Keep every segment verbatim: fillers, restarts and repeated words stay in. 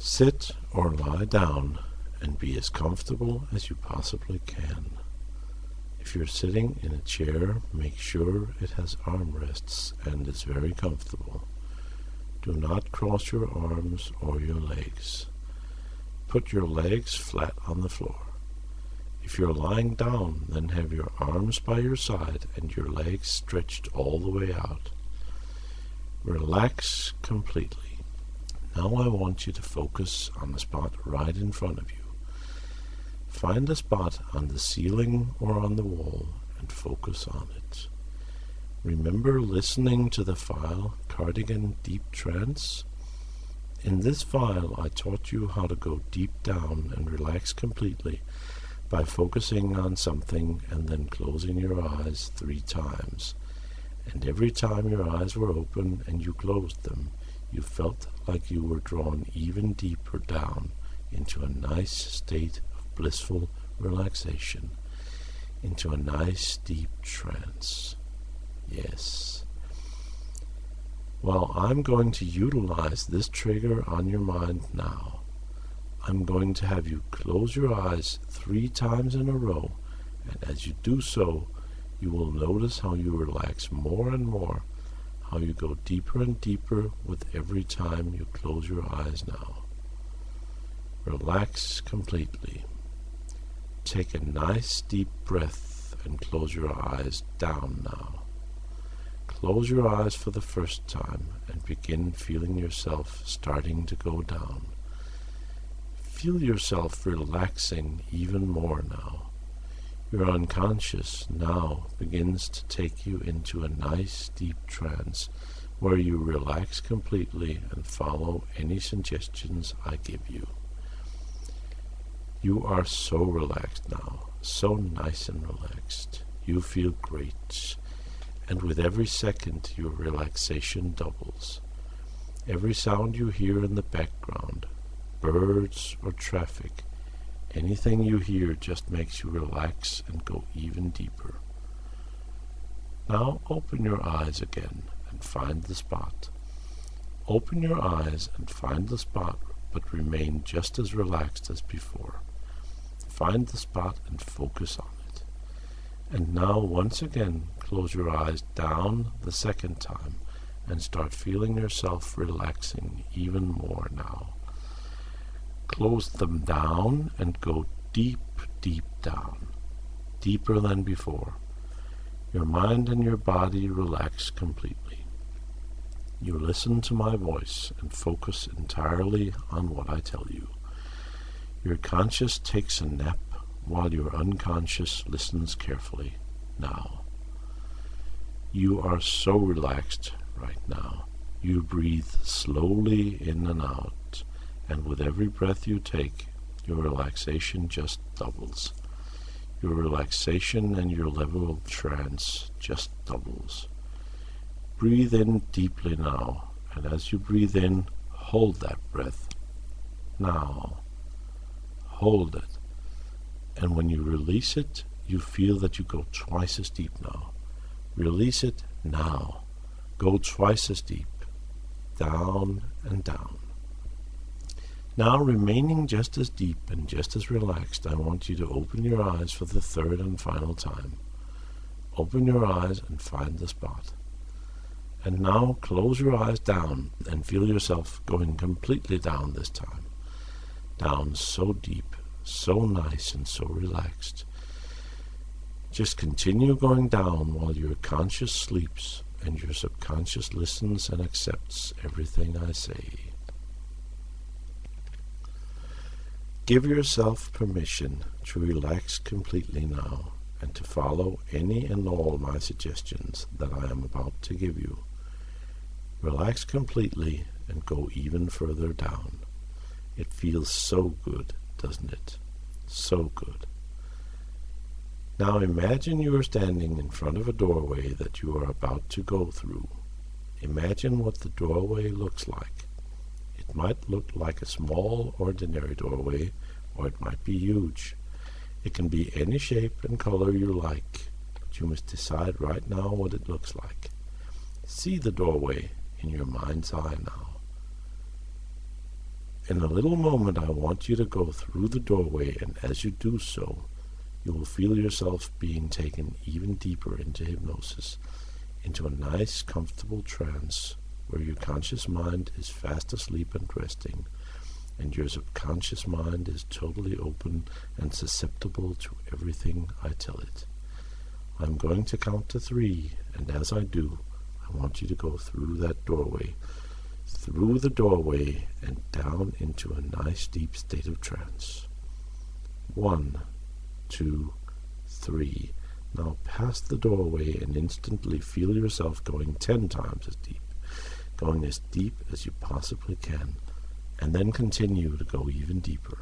Sit or lie down and be as comfortable as you possibly can. If you're sitting in a chair, make sure it has armrests and is very comfortable. Do not cross your arms or your legs. Put your legs flat on the floor. If you're lying down, then have your arms by your side and your legs stretched all the way out. Relax completely. Now I want you to focus on the spot right in front of you. Find a spot on the ceiling or on the wall and focus on it. Remember listening to the file Cardigan Deep Trance? In this file I taught you how to go deep down and relax completely by focusing on something and then closing your eyes three times. And every time your eyes were open and you closed them, you felt like you were drawn even deeper down into a nice state of blissful relaxation, into a nice deep trance. Yes. Well, I'm going to utilize this trigger on your mind now. I'm going to have you close your eyes three times in a row, and as you do so, you will notice how you relax more and more, how you go deeper and deeper with every time you close your eyes now. Relax completely. Take a nice deep breath and close your eyes down now. Close your eyes for the first time and begin feeling yourself starting to go down. Feel yourself relaxing even more now. Your unconscious now begins to take you into a nice deep trance where you relax completely and follow any suggestions I give you. You are so relaxed now, so nice and relaxed. You feel great, and with every second your relaxation doubles. Every sound you hear in the background, birds or traffic, anything you hear just makes you relax and go even deeper. Now open your eyes again and find the spot. Open your eyes and find the spot, but remain just as relaxed as before. Find the spot and focus on it. And now once again close your eyes down the second time and start feeling yourself relaxing even more now. Close them down and go deep, deep down, deeper than before. Your mind and your body relax completely. You listen to my voice and focus entirely on what I tell you. Your conscious takes a nap while your unconscious listens carefully now. You are so relaxed right now. You breathe slowly in and out, and with every breath you take, your relaxation just doubles. Your relaxation and your level of trance just doubles. Breathe in deeply now, and as you breathe in, hold that breath. Now, hold it. And when you release it, you feel that you go twice as deep now. Release it now. Go twice as deep. Down and down. Now, remaining just as deep and just as relaxed, I want you to open your eyes for the third and final time. Open your eyes and find the spot. And now close your eyes down and feel yourself going completely down this time. Down so deep, so nice and so relaxed. Just continue going down while your conscious sleeps and your subconscious listens and accepts everything I say. Give yourself permission to relax completely now and to follow any and all my suggestions that I am about to give you. Relax completely and go even further down. It feels so good, doesn't it? So good. Now imagine you are standing in front of a doorway that you are about to go through. Imagine what the doorway looks like. It might look like a small, ordinary doorway, or it might be huge. It can be any shape and color you like, but you must decide right now what it looks like. See the doorway in your mind's eye now. In a little moment I want you to go through the doorway, and as you do so, you will feel yourself being taken even deeper into hypnosis, into a nice, comfortable trance where your conscious mind is fast asleep and resting, and your subconscious mind is totally open and susceptible to everything I tell it. I'm going to count to three, and as I do, I want you to go through that doorway, through the doorway and down into a nice deep state of trance. One, two, three. Now pass the doorway and instantly feel yourself going ten times as deep, going as deep as you possibly can, and then continue to go even deeper.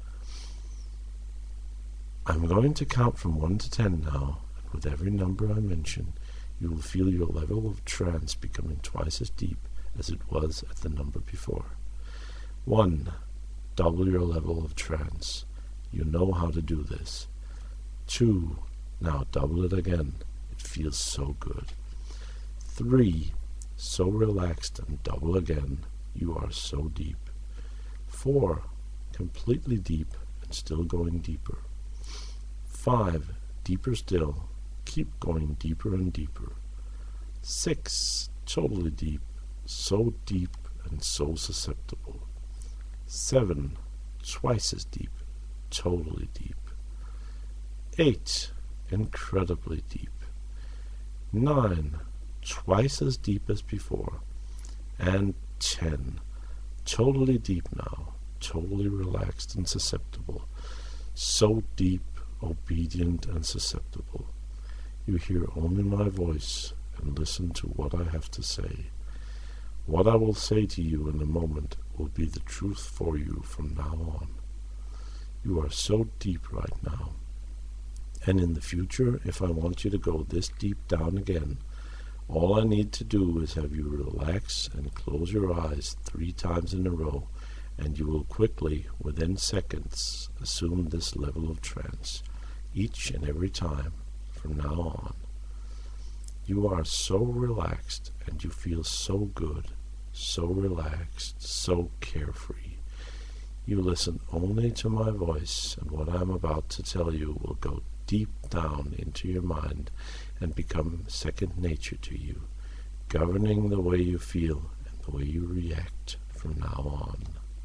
I'm going to count from one to ten now, and with every number I mention, you will feel your level of trance becoming twice as deep as it was at the number before. One, double your level of trance. You know how to do this. Two, now double it again. It feels so good. Three, so relaxed, and double again. You are so deep. Four, completely deep and still going deeper. Five, deeper still. Keep going deeper and deeper. Six, totally deep, so deep and so susceptible. Seven, twice as deep, totally deep. Eight, incredibly deep. Nine, twice as deep as before. And ten, totally deep now, totally relaxed and susceptible. So deep, obedient and susceptible. You hear only my voice and listen to what I have to say. What I will say to you in a moment will be the truth for you from now on. You are so deep right now. And in the future, if I want you to go this deep down again, all I need to do is have you relax and close your eyes three times in a row, and you will quickly, within seconds, assume this level of trance, each and every time from now on. You are so relaxed, and you feel so good, so relaxed, so carefree. You listen only to my voice, and what I am about to tell you will go deep down into your mind and become second nature to you, governing the way you feel and the way you react from now on.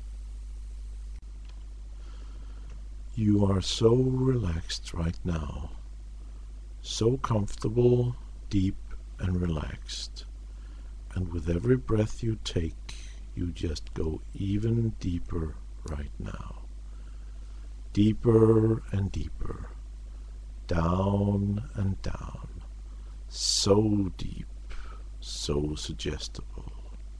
You are so relaxed right now, so comfortable, deep, and relaxed. And with every breath you take, you just go even deeper right now. Deeper and deeper. Down and down. So deep, so suggestible.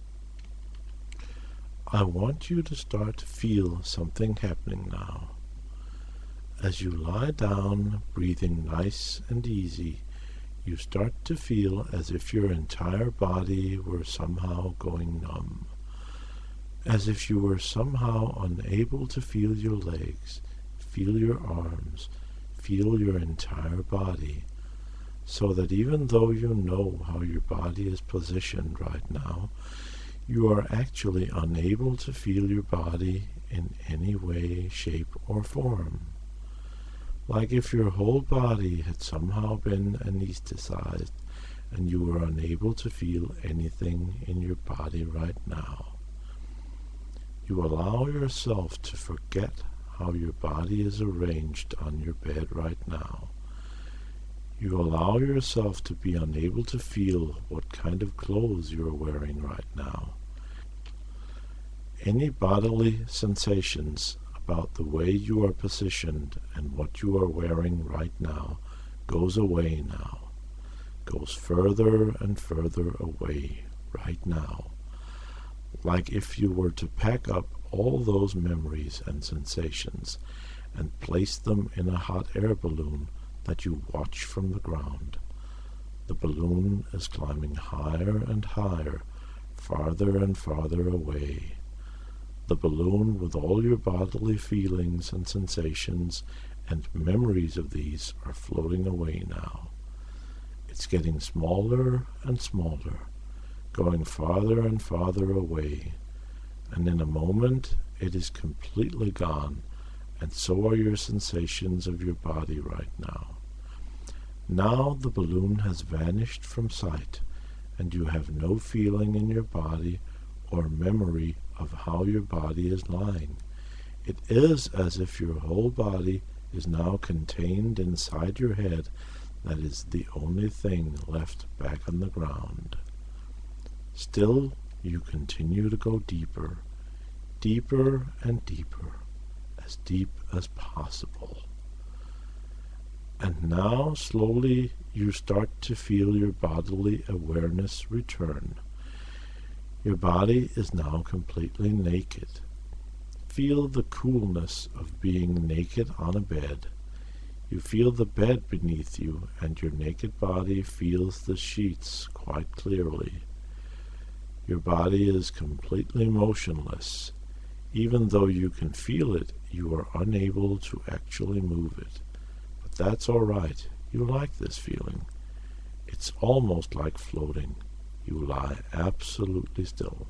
I want you to start to feel something happening now. As you lie down, breathing nice and easy, you start to feel as if your entire body were somehow going numb, as if you were somehow unable to feel your legs, feel your arms, feel your entire body, so that even though you know how your body is positioned right now, you are actually unable to feel your body in any way, shape, or form. Like if your whole body had somehow been anesthetized and you were unable to feel anything in your body right now. You allow yourself to forget how your body is arranged on your bed right now. You allow yourself to be unable to feel what kind of clothes you are wearing right now. Any bodily sensations about the way you are positioned and what you are wearing right now goes away now, goes further and further away right now, like if you were to pack up all those memories and sensations and place them in a hot air balloon that you watch from the ground. The balloon is climbing higher and higher, farther and farther away. The balloon with all your bodily feelings and sensations and memories of these are floating away now. It's getting smaller and smaller, going farther and farther away, and in a moment it is completely gone, and so are your sensations of your body right now. Now the balloon has vanished from sight, and you have no feeling in your body or memory of how your body is lying. It is as if your whole body is now contained inside your head. That is the only thing left back on the ground. Still, you continue to go deeper, deeper and deeper, as deep as possible. And now, slowly, you start to feel your bodily awareness return. Your body is now completely naked. Feel the coolness of being naked on a bed. You feel the bed beneath you, and your naked body feels the sheets quite clearly. Your body is completely motionless. Even though you can feel it, you are unable to actually move it. But that's all right. You like this feeling. It's almost like floating. You lie absolutely still.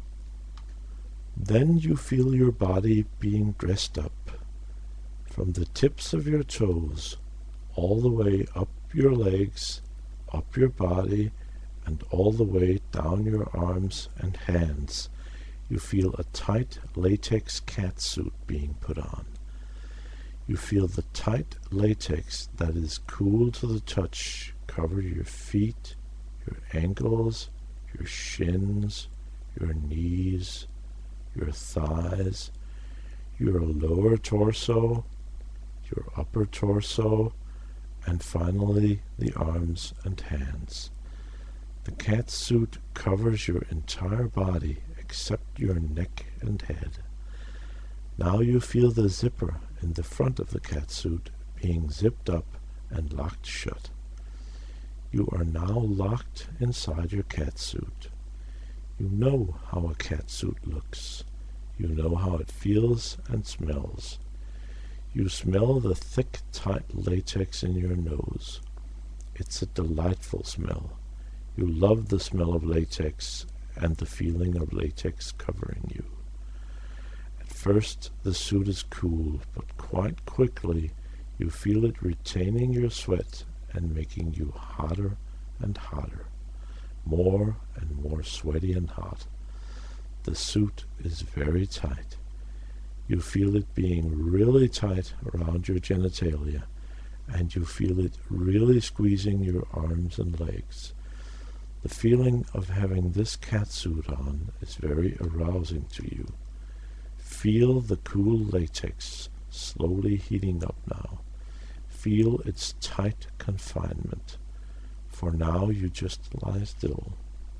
Then you feel your body being dressed up. From the tips of your toes, all the way up your legs, up your body, and all the way down your arms and hands, you feel a tight latex catsuit being put on. You feel the tight latex that is cool to the touch cover your feet, your ankles, your shins, your knees, your thighs, your lower torso, your upper torso, and finally the arms and hands. The catsuit covers your entire body except your neck and head. Now you feel the zipper in the front of the catsuit being zipped up and locked shut. You are now locked inside your catsuit. You know how a catsuit looks. You know how it feels and smells. You smell the thick, tight latex in your nose. It's a delightful smell. You love the smell of latex and the feeling of latex covering you. At first the suit is cool, but quite quickly you feel it retaining your sweat and making you hotter and hotter, more and more sweaty and hot. The suit is very tight. You feel it being really tight around your genitalia, and you feel it really squeezing your arms and legs. The feeling of having this catsuit on is very arousing to you. Feel the cool latex slowly heating up now. Feel its tight confinement, for now you just lie still.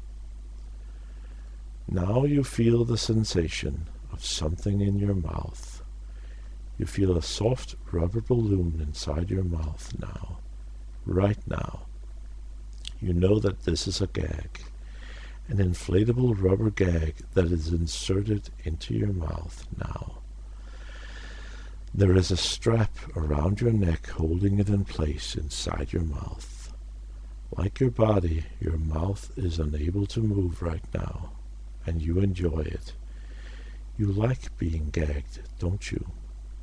Now you feel the sensation of something in your mouth. You feel a soft rubber balloon inside your mouth now, right now. You know that this is a gag, an inflatable rubber gag that is inserted into your mouth now. There is a strap around your neck holding it in place inside your mouth. Like your body, your mouth is unable to move right now, and you enjoy it. You like being gagged, don't you?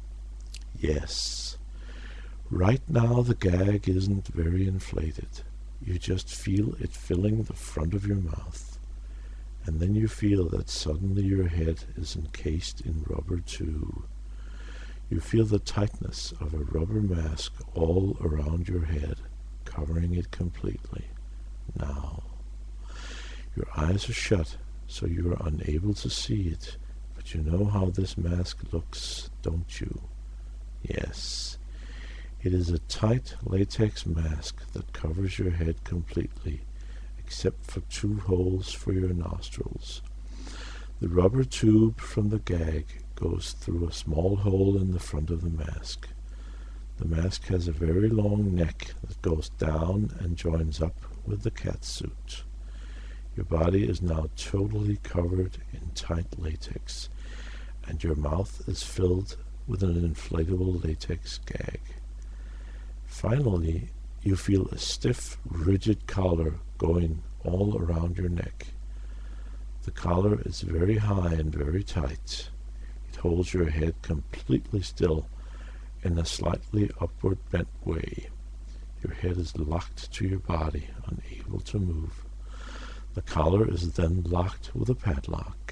Yes. Right now the gag isn't very inflated. You just feel it filling the front of your mouth. And then you feel that suddenly your head is encased in rubber too. You feel the tightness of a rubber mask all around your head, covering it completely. Now, your eyes are shut, so you are unable to see it, but you know how this mask looks, don't you? Yes, it is a tight latex mask that covers your head completely, except for two holes for your nostrils. The rubber tube from the gag goes through a small hole in the front of the mask. The mask has a very long neck that goes down and joins up with the catsuit. Your body is now totally covered in tight latex, and your mouth is filled with an inflatable latex gag. Finally, you feel a stiff, rigid collar going all around your neck. The collar is very high and very tight. It holds your head completely still in a slightly upward bent way. Your head is locked to your body, unable to move. The collar is then locked with a padlock.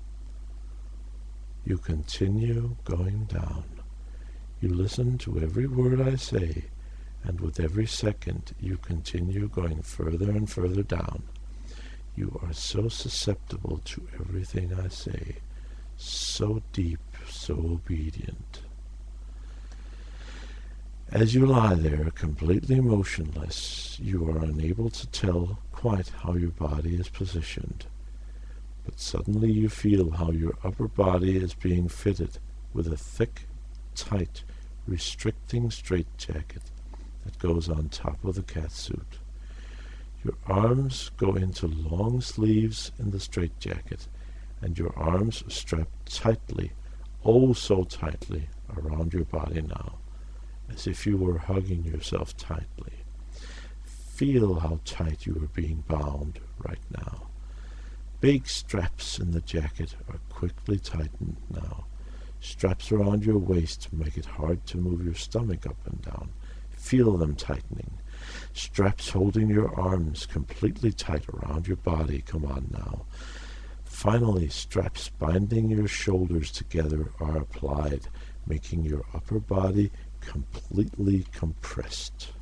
You continue going down. You listen to every word I say, and with every second you continue going further and further down. You are so susceptible to everything I say, so deep, so obedient. As you lie there, completely motionless, you are unable to tell quite how your body is positioned. But suddenly you feel how your upper body is being fitted with a thick, tight, restricting straitjacket that goes on top of the catsuit. Your arms go into long sleeves in the straitjacket, and your arms are strapped tightly, oh so tightly, around your body now, as if you were hugging yourself tightly. Feel how tight you are being bound right now. Big straps in the jacket are quickly tightened now. Straps around your waist make it hard to move your stomach up and down. Feel them tightening. Straps holding your arms completely tight around your body come on now. Finally, straps binding your shoulders together are applied, making your upper body completely compressed.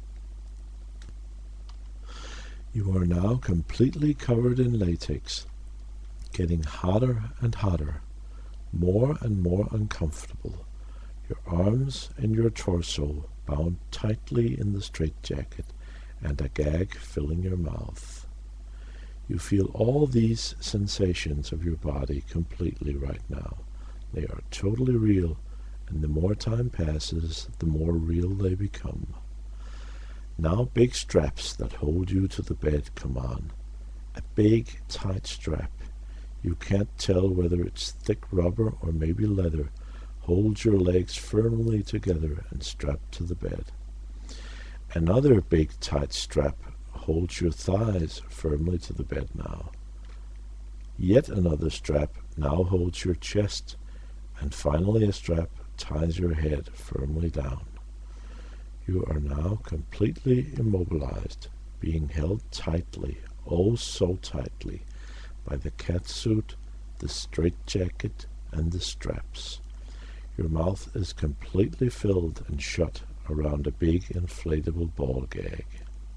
You are now completely covered in latex, getting hotter and hotter, more and more uncomfortable. Your arms and your torso bound tightly in the straitjacket, and a gag filling your mouth. You feel all these sensations of your body completely right now. They are totally real, and the more time passes, the more real they become. Now big straps that hold you to the bed come on. A big, tight strap. You can't tell whether it's thick rubber or maybe leather. Holds your legs firmly together and strapped to the bed. Another big, tight strap holds your thighs firmly to the bed now. Yet another strap now holds your chest, and finally a strap ties your head firmly down. You are now completely immobilized, being held tightly, oh so tightly, by the catsuit, the straitjacket, and the straps. Your mouth is completely filled and shut around a big inflatable ball gag.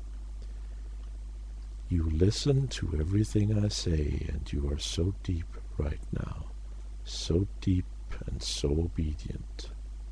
You listen to everything I say, and you are so deep right now, so deep and so obedient.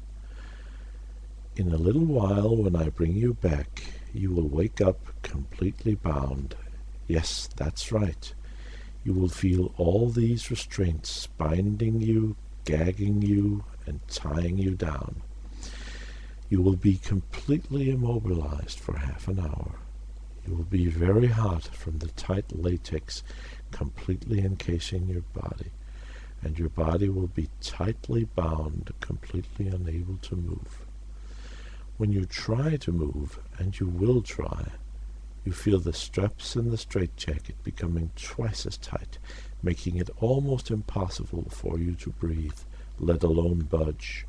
In a little while, when I bring you back, you will wake up completely bound. Yes, that's right. You will feel all these restraints binding you, gagging you, and tying you down. You will be completely immobilized for half an hour. You will be very hot from the tight latex completely encasing your body, and your body will be tightly bound, completely unable to move. When you try to move, and you will try, you feel the straps in the straitjacket becoming twice as tight, making it almost impossible for you to breathe, let alone budge.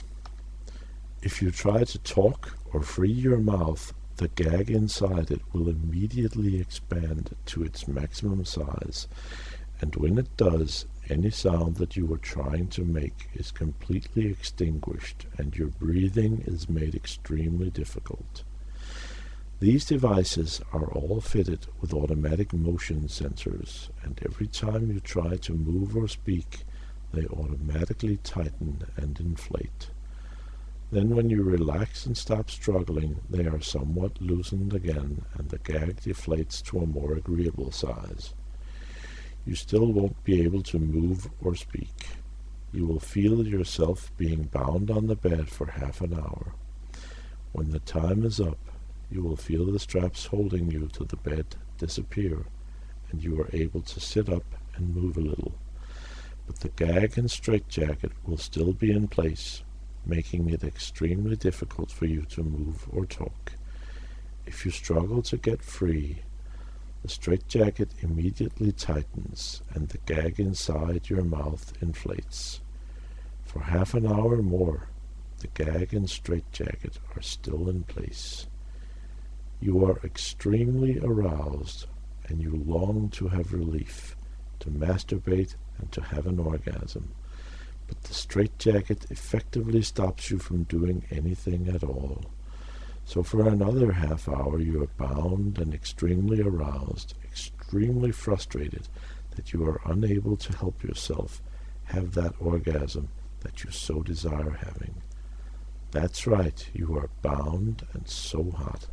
If you try to talk or free your mouth, the gag inside it will immediately expand to its maximum size, and when it does, any sound that you were trying to make is completely extinguished, and your breathing is made extremely difficult. These devices are all fitted with automatic motion sensors, and every time you try to move or speak, they automatically tighten and inflate. Then when you relax and stop struggling, they are somewhat loosened again, and the gag deflates to a more agreeable size. You still won't be able to move or speak. You will feel yourself being bound on the bed for half an hour. When the time is up, you will feel the straps holding you to the bed disappear, and you are able to sit up and move a little. But the gag and straitjacket will still be in place, making it extremely difficult for you to move or talk. If you struggle to get free, the straitjacket immediately tightens and the gag inside your mouth inflates. For half an hour more, the gag and straitjacket are still in place. You are extremely aroused, and you long to have relief, to masturbate and to have an orgasm. But the straitjacket effectively stops you from doing anything at all. So for another half hour you are bound and extremely aroused, extremely frustrated that you are unable to help yourself have that orgasm that you so desire having. That's right, you are bound and so hot.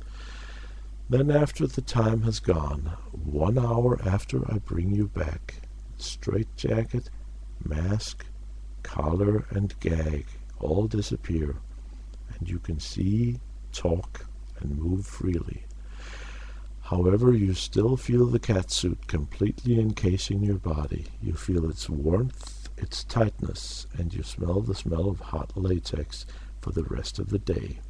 Then after the time has gone, one hour after I bring you back, the straitjacket, mask, collar, and gag all disappear, and you can see, talk, and move freely. However, you still feel the catsuit completely encasing your body. You feel its warmth, its tightness, and you smell the smell of hot latex for the rest of the day.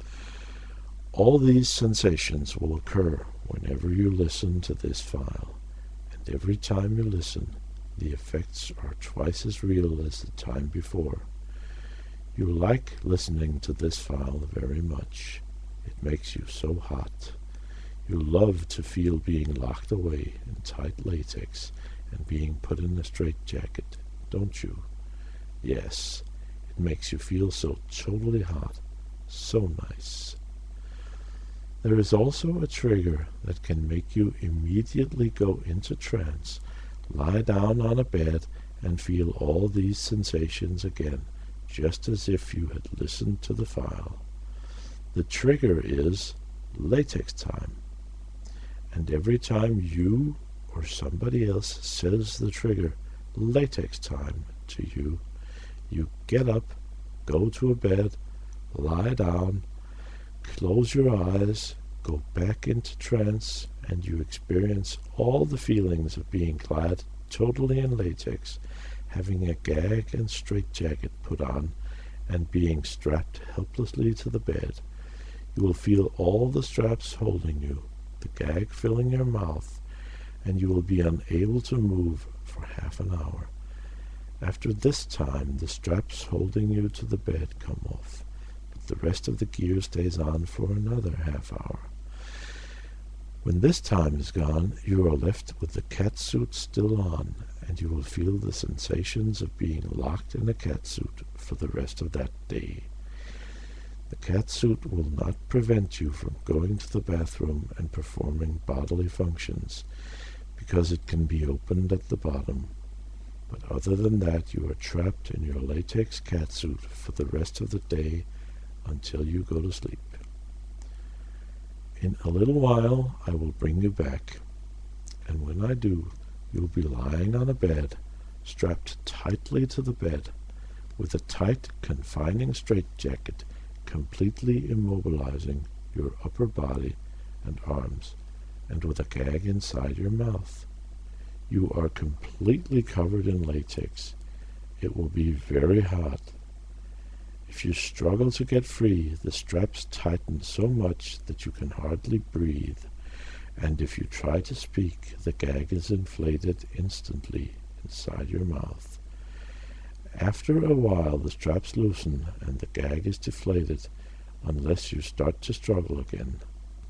All these sensations will occur whenever you listen to this file, and every time you listen, the effects are twice as real as the time before. You like listening to this file very much. It makes you so hot. You love to feel being locked away in tight latex and being put in a straitjacket, don't you? Yes, it makes you feel so totally hot, so nice. There is also a trigger that can make you immediately go into trance, lie down on a bed, and feel all these sensations again, just as if you had listened to the file. The trigger is latex time. And every time you or somebody else says the trigger, latex time, to you, you get up, go to a bed, lie down, close your eyes, go back into trance, and you experience all the feelings of being clad totally in latex, having a gag and straitjacket put on, and being strapped helplessly to the bed. You will feel all the straps holding you, the gag filling your mouth, and you will be unable to move for half an hour. After this time, the straps holding you to the bed come off, but the rest of the gear stays on for another half hour. When this time is gone, you are left with the catsuit still on, and you will feel the sensations of being locked in a catsuit for the rest of that day. The catsuit will not prevent you from going to the bathroom and performing bodily functions, because it can be opened at the bottom. But other than that, you are trapped in your latex catsuit for the rest of the day until you go to sleep. In a little while I will bring you back, and when I do, you will be lying on a bed, strapped tightly to the bed, with a tight, confining straitjacket completely immobilizing your upper body and arms, and with a gag inside your mouth. You are completely covered in latex. It will be very hot. If you struggle to get free, the straps tighten so much that you can hardly breathe, and if you try to speak, the gag is inflated instantly inside your mouth. After a while, the straps loosen and the gag is deflated, unless you start to struggle again.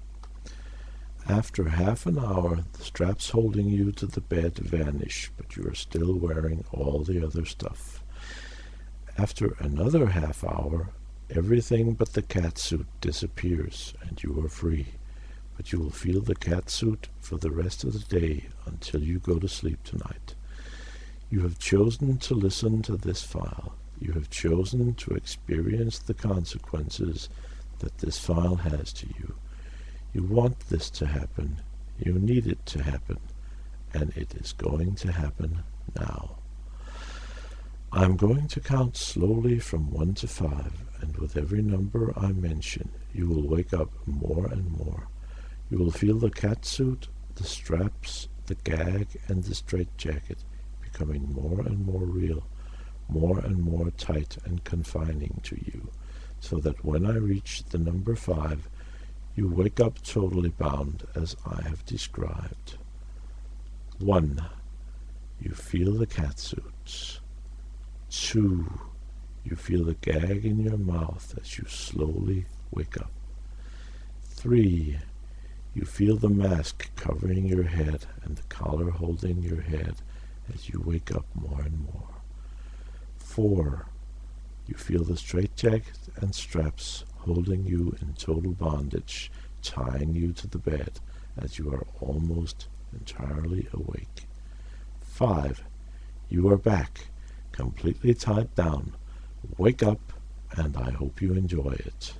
After half an hour, the straps holding you to the bed vanish, but you are still wearing all the other stuff. After another half hour, everything but the catsuit disappears, and you are free, but you will feel the catsuit for the rest of the day until you go to sleep tonight. You have chosen to listen to this file. You have chosen to experience the consequences that this file has to you. You want this to happen. You need it to happen. And it is going to happen now. I'm going to count slowly from one to five, and with every number I mention, you will wake up more and more. You will feel the catsuit, the straps, the gag, and the straitjacket becoming more and more real, more and more tight and confining to you, so that when I reach the number five, You wake up totally bound as I have described. One. You feel the catsuits. Two. You feel the gag in your mouth as you slowly wake up. Three. You feel the mask covering your head and the collar holding your head as you wake up more and more. Four. You feel the straitjacket and straps holding you in total bondage, tying you to the bed as you are almost entirely awake. Five. You are back, completely tied down. Wake up, and I hope you enjoy it.